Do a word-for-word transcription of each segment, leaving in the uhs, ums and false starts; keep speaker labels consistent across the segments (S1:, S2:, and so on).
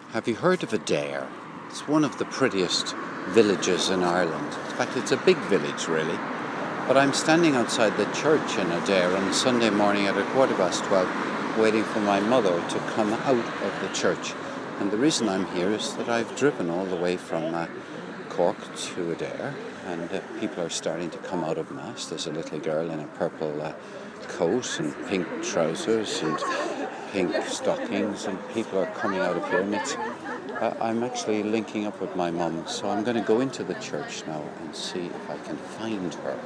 S1: Have you heard of Adare? It's one of the prettiest villages in Ireland. In fact, it's a big village, really. But I'm standing outside the church in Adare on a Sunday morning at a quarter past twelve, waiting for my mother to come out of the church. And the reason I'm here is that I've driven all the way from uh, Cork to Adare, and uh, people are starting to come out of Mass. There's a little girl in a purple uh, coat and pink trousers and pink stockings, and people are coming out of here, and it's uh, I'm actually linking up with my mum, so I'm going to go into the church now and see if I can find her.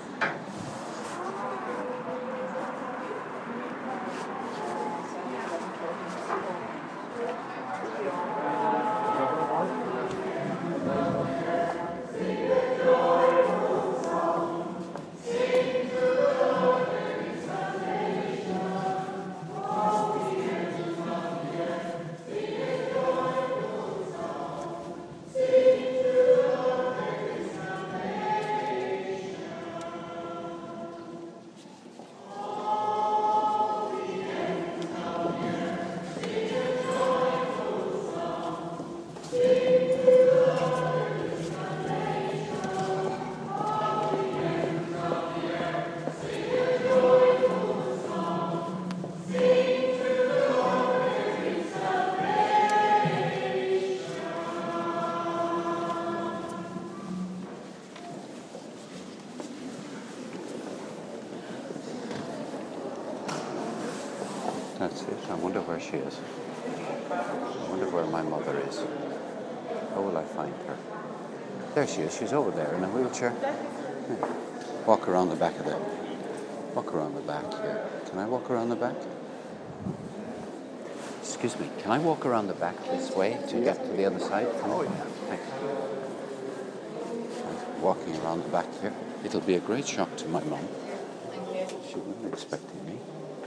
S1: That's it. I wonder where she is. I wonder where my mother is. How will I find her? There she is. She's over there in a wheelchair. Yeah. Walk around the back of the... Walk around the back here. Can I walk around the back? Excuse me. Can I walk around the back this way to get to the other side? Can oh, yeah. Thanks. I'm walking around the back here. It'll be a great shock to my mum. She wasn't expecting me.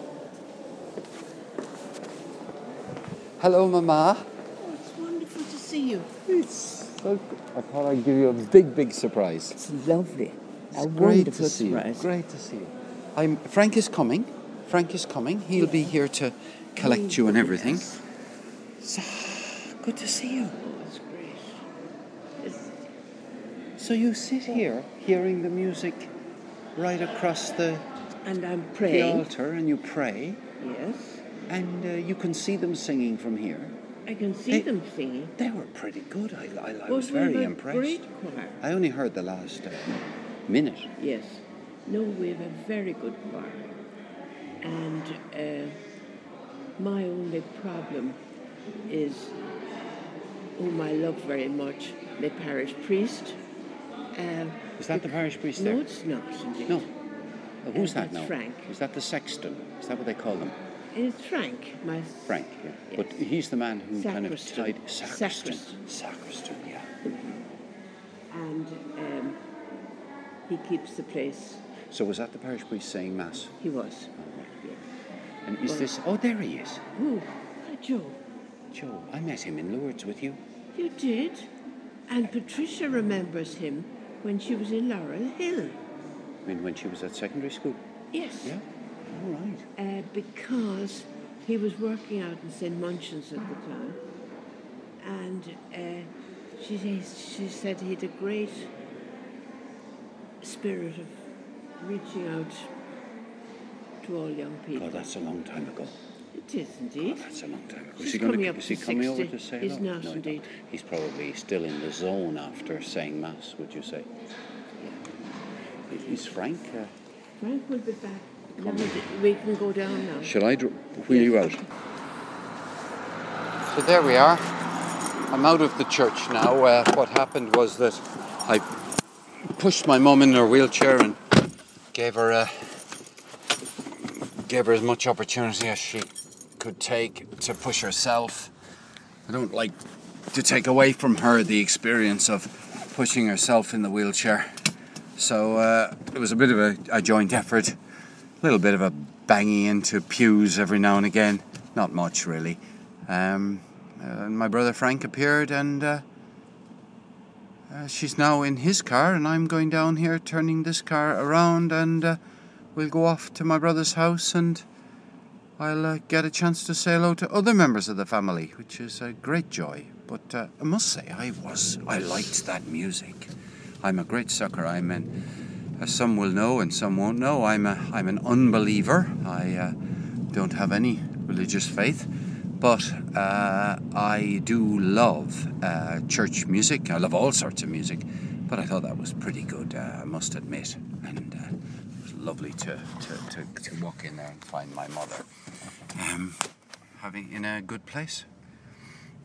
S1: Hello, Mama.
S2: Oh, it's wonderful to see you.
S1: It's so good. I thought I'd give you a big, big surprise.
S2: It's lovely.
S1: It's
S2: a
S1: great
S2: wonderful
S1: to see
S2: surprise.
S1: you. Great to see you. I'm, Frank is coming. Frank is coming. He'll be here to collect
S2: Oh,
S1: you and everything.
S2: yes.
S1: So, good to see you.
S2: Oh, it's great. It's,
S1: So you sit here, hearing the music right across the,
S2: and I'm
S1: the
S2: praying.
S1: altar, and you pray,
S2: Yes.
S1: and uh, you can see them singing from here.
S2: I can see
S1: They-
S2: them singing.
S1: They were pretty good. I, I, I
S2: But
S1: was
S2: we
S1: very
S2: have a
S1: impressed.
S2: Great choir.
S1: I only heard the last uh, minute.
S2: Yes. No, we have a very good choir. And uh, my only problem is, whom I love very much, the parish priest. Uh,
S1: Is that the parish priest there?
S2: no, it's not, indeed.
S1: No. Oh, who's
S2: Uh,
S1: that
S2: that's
S1: now?
S2: Frank.
S1: Is that the sexton? Is that what they call them?
S2: It's Frank, my
S1: Frank, yeah.
S2: Yes.
S1: But he's the man who kind of
S2: Sacristan.
S1: tied... Sacristan.
S2: Sacristan.
S1: Sacristan, yeah.
S2: and um, he keeps the place.
S1: So was that the parish priest saying Mass?
S2: He was. Yes.
S1: And is
S2: Well-
S1: this... Oh, there he is.
S2: Oh, Joe,
S1: Joe, I met him in Lourdes with you.
S2: you did. And Patricia remembers him when she was in Laurel Hill.
S1: I mean, when she was at secondary school.
S2: Yes.
S1: Yeah? All right.
S2: Uh, because he was working out in Saint Munchins at the time. And uh, she, she said he had a great spirit of reaching out to all young people.
S1: God, that's a long time ago.
S2: It is indeed.
S1: Oh, that's a long time ago.
S2: He's
S1: Is he, gonna,
S2: coming up
S1: is he
S2: to
S1: coming over
S2: sixty.
S1: to say
S2: He's
S1: hello?
S2: not,
S1: No,
S2: indeed.
S1: don't. He's probably still in the zone after saying Mass, would you say? Is Frank... Uh,
S2: Frank will be back. Now that we can go down now.
S1: Shall I dr- wheel you out?
S2: Yes.
S1: So there we are. I'm out of the church now. Uh, what happened was that I pushed my mum in her wheelchair and gave her uh, gave her as much opportunity as she could take to push herself. I don't like to take away from her the experience of pushing herself in the wheelchair. So uh, it was a bit of a, a joint effort. A little bit of a banging into pews every now and again. Not much, really. Um, uh, my brother Frank appeared, and uh, uh, she's now in his car, and I'm going down here, turning this car around, and uh, we'll go off to my brother's house, and I'll uh, get a chance to say hello to other members of the family, which is a great joy. But uh, I must say, I was, I liked that music. I'm a great sucker. I'm an, as some will know and some won't know, I'm a, I'm an unbeliever. I uh, don't have any religious faith, but uh, I do love uh, church music. I love all sorts of music, but I thought that was pretty good, uh, I must admit. And uh, it was lovely to, to, to, to walk in there and find my mother um, having in a good place.